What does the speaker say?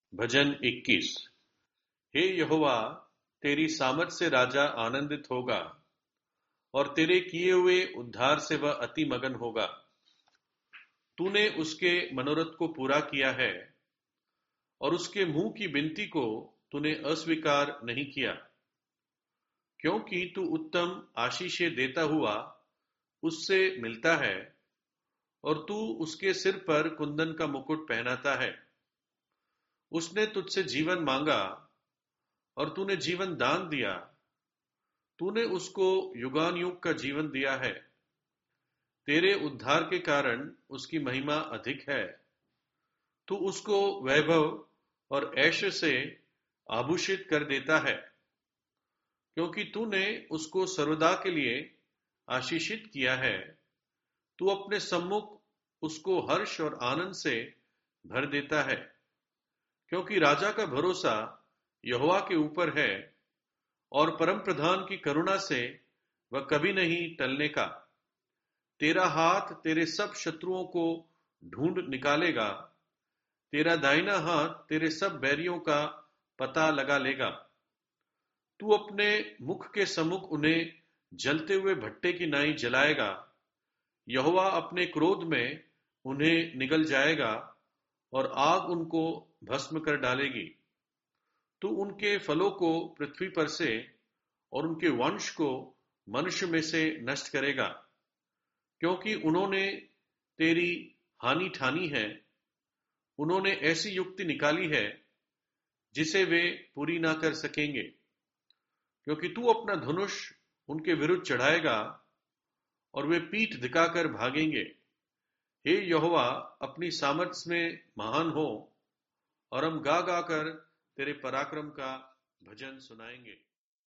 भजन 21। हे यहोवा, तेरी सामर्थ से राजा आनंदित होगा और तेरे किए हुए उद्धार से वह अति मगन होगा। तूने उसके मनोरथ को पूरा किया है और उसके मुंह की विनती को तूने अस्वीकार नहीं किया, क्योंकि तू उत्तम आशीषें देता हुआ उससे मिलता है और तू उसके सिर पर कुंदन का मुकुट पहनाता है। उसने तुझसे जीवन मांगा और तूने जीवन दान दिया। तूने उसको युगानुयुग का जीवन दिया है। तेरे उद्धार के कारण उसकी महिमा अधिक है। तू उसको वैभव और ऐश्वर्य से आभूषित कर देता है, क्योंकि तूने उसको सर्वदा के लिए आशीषित किया है। तू अपने सम्मुख उसको हर्ष और आनंद से भर देता है, क्योंकि राजा का भरोसा यहोवा के ऊपर है और परम प्रधान की करुणा से वह कभी नहीं टलने का। तेरा हाथ तेरे सब शत्रुओं को ढूंढ निकालेगा। तेरा दाहिना हाथ तेरे सब बैरियों का पता लगा लेगा। तू अपने मुख के सम्मुख उन्हें जलते हुए भट्टे की नाई जलाएगा। यहोवा अपने क्रोध में उन्हें निगल जाएगा और आग उनको भस्म कर डालेगी। तू उनके फलों को पृथ्वी पर से और उनके वंश को मनुष्य में से नष्ट करेगा, क्योंकि उन्होंने तेरी हानि ठानी है। उन्होंने ऐसी युक्ति निकाली है जिसे वे पूरी ना कर सकेंगे, क्योंकि तू अपना धनुष उनके विरुद्ध चढ़ाएगा और वे पीठ दिखाकर भागेंगे। हे यहोवा, अपनी सामर्थ्य में महान हो और हम गा गा कर तेरे पराक्रम का भजन सुनाएंगे।